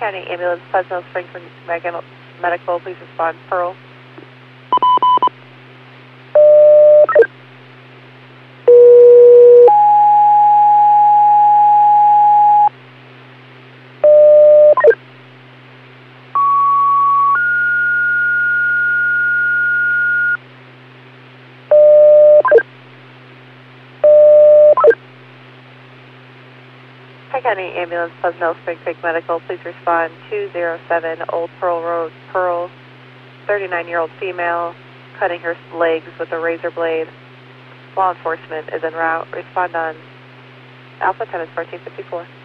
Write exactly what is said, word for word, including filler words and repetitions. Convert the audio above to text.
County Ambulance, Fresno Springs Medical, please respond. Pearl. County Ambulance, Fresno Spring Creek Medical, please respond. two zero seven Old Pearl Road, Pearl, thirty-nine-year-old female, cutting her legs with a razor blade. Law enforcement is en route. Respond on Alpha ten is fourteen fifty-four.